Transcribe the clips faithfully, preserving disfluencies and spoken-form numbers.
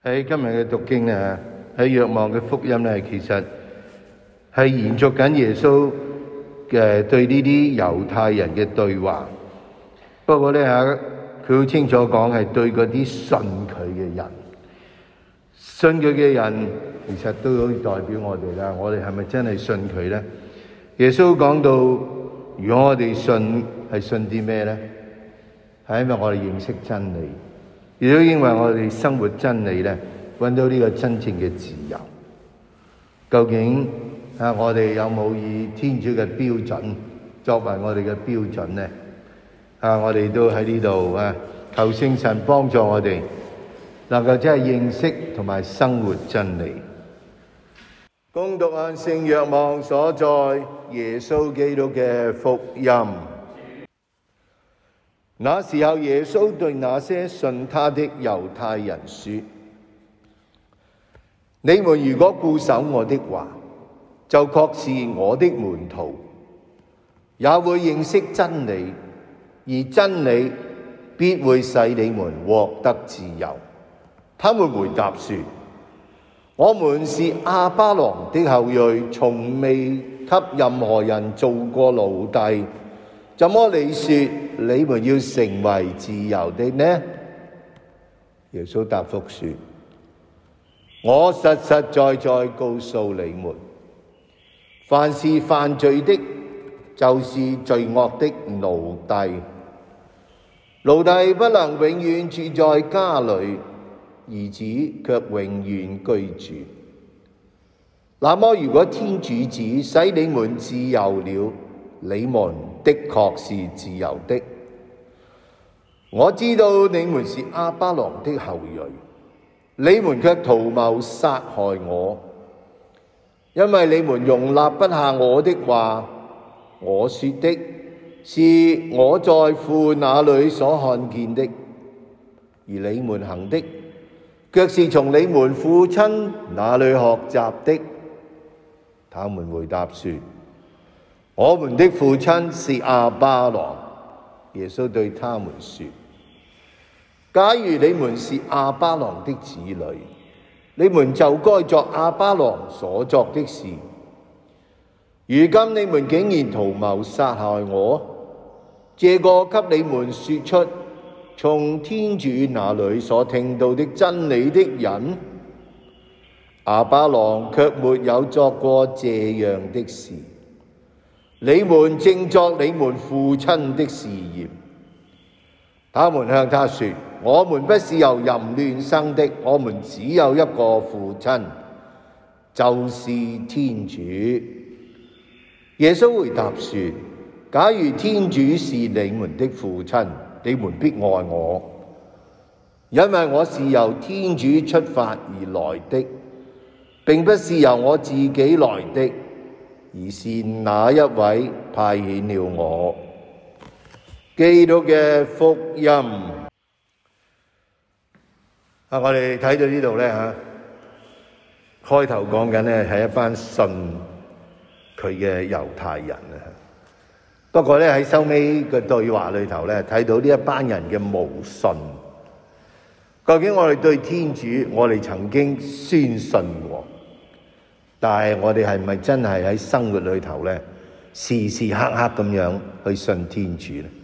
喺今日嘅讀經啊，喺若望嘅福音咧，其實係延續緊耶穌嘅對呢啲猶太人嘅對話。不過咧吓，佢好清楚講係對嗰啲信佢嘅人，信佢嘅人其實都可以代表我哋啦。我哋係咪真係信佢咧？耶穌講到，如果我哋信，係信啲咩咧？係因為我哋認識真理。亦都因為我哋生活真理咧，揾到呢個真正嘅自由。究竟啊，我哋有冇以天主嘅標準作為我哋嘅標準咧？啊，我哋都喺呢度啊，求聖神幫助我哋，能夠真係認識同埋生活真理。恭讀啊聖若望所載耶穌基督嘅福音。那時候，耶穌對那些信他的猶太人說：你們如果固守我的話，就確是我的門徒，也會認識真理，而真理必會使你們獲得自由。他們回答說：我們是亞巴郎的後裔，從未給任何人做過奴隸，怎麼你說你們要成為自由的呢？耶穌答覆說：我實實在在告訴你們，凡是犯罪的，就是罪惡的奴隸。奴隸不能永遠住在家裏，兒子卻永遠居住。那麼如果天主子使你們自由了，你們的確是自由的。我知道你們是亞巴郎的後裔，你們卻圖謀殺害我，因為你們容納不下我的話。我說的是我在父那裏所看見的，而你們行的卻是從你們父親那裏學習的。他們回答說：我們的父親是亞巴郎。耶穌對他們說：假如你們是亞巴郎的子女，你們就該作亞巴郎所作的事。如今你們竟然圖謀殺害我，這個給你們說出從天主那裏所聽到的真理的人，亞巴郎卻沒有作過這樣的事。你們正作你們父親的事業。他們向他說：我們不是由淫亂生的，我們只有一個父親，就是天主。耶穌回答說：假如天主是你們的父親，你們必愛我，因為我是由天主出發而來的，並不是由我自己來的，而是那一位派遣了我。基督嘅福音。啊，我哋睇到呢度咧吓，開頭講緊咧係一班信佢嘅猶太人啊。不過咧喺收尾嘅對話裏頭咧，睇到呢一班人嘅無信。究竟我哋對天主，我哋曾經宣信喎，但係我哋係咪真係喺生活裏頭咧，時時刻刻咁樣去信天主咧？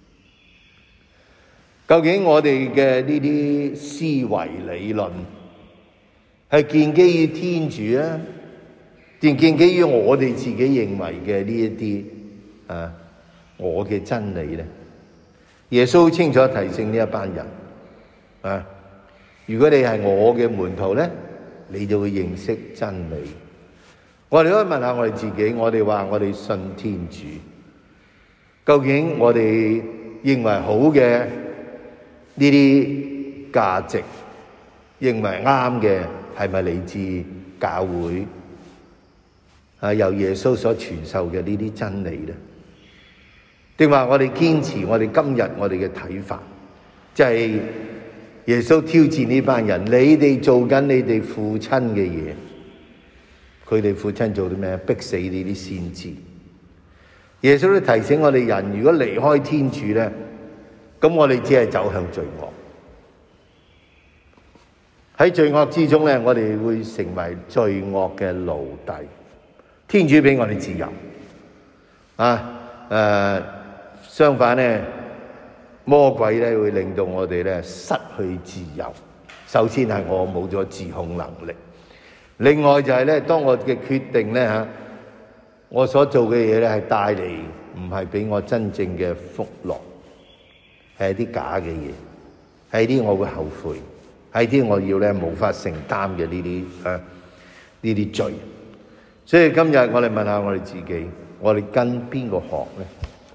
究竟我哋嘅呢啲思維理論係建基於天主啊，定建基於我哋自己認為嘅呢一啲啊我嘅真理咧？耶穌清楚提醒呢一班人啊，如果你係我嘅門徒咧，你就會認識真理。我哋可以問下我哋自己，我哋話我哋信天主，究竟我哋認為好嘅呢啲價值，認為啱嘅係咪嚟自教會啊？由耶穌所傳授嘅呢啲真理咧，定話我哋堅持我哋今日我哋嘅睇法，即係耶穌挑戰呢班人，你哋做緊你哋父親嘅嘢，佢哋父親做啲咩？逼死呢啲先知。耶穌都提醒我哋人，如果離開天主咧，咁我哋只係走向罪惡。 喺罪惡之中咧，我哋會成為罪惡嘅奴隸。天主俾我哋自由啊！誒、呃，相反咧，魔鬼咧會令到我哋咧失去自由。首先係我冇咗自控能力，另外就係咧，當我嘅決定咧嚇，我所做嘅嘢咧係帶嚟唔係俾我真正嘅福樂，係一啲假嘅嘢，係啲我會後悔，係啲我要咧無法承擔嘅呢啲啊呢啲罪。所以今日我哋問下我哋自己，我哋跟邊個學咧？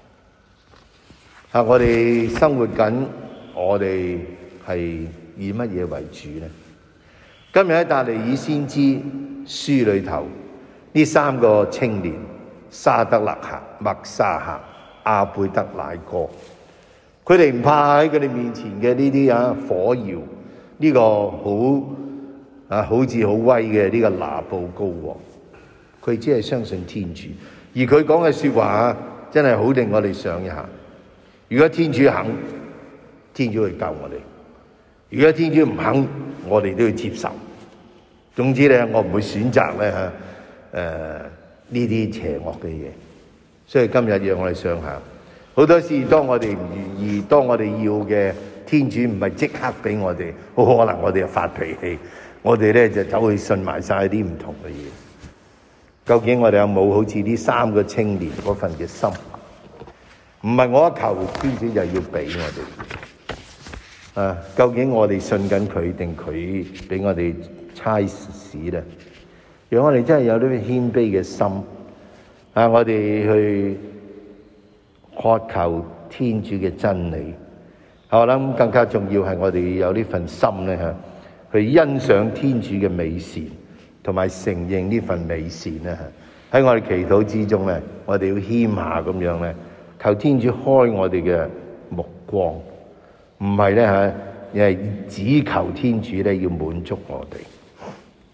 啊，我哋生活緊，我哋係以乜嘢為主咧？今日喺但尼爾先知書裏頭，呢三個青年沙得勒客、默沙客、阿貝得乃哥，佢哋唔怕喺佢哋面前嘅呢啲啊火窯，呢、這個好啊好似好威嘅呢個拿布高王，佢只係相信天主，而佢講嘅說話真係好令我哋想一下。如果天主肯，天主會救我哋；如果天主唔肯，我哋都要接受。總之咧，我唔會選擇咧吓誒呢啲邪惡嘅嘢。所以今日讓我哋想下，好多時當我哋唔願意，當我哋要嘅天主唔係即刻俾我哋，好可能我哋就發脾氣，我哋咧就走去信埋晒啲唔同嘅嘢。究竟我哋有冇好似呢三個青年嗰份嘅心？唔係我一求天主就要俾我哋啊！究竟我哋信緊佢定佢俾我哋差使咧？讓我哋真係有呢個謙卑嘅心啊！我哋去渴求天主嘅真理。我諗更加重要係我哋有呢份心咧嚇，去欣賞天主嘅美善，同埋承認呢份美善咧嚇。喺我哋祈禱之中咧，我哋要謙下咁樣咧。求天主開我哋嘅目光，唔係咧嚇，而係只求天主咧要滿足我哋。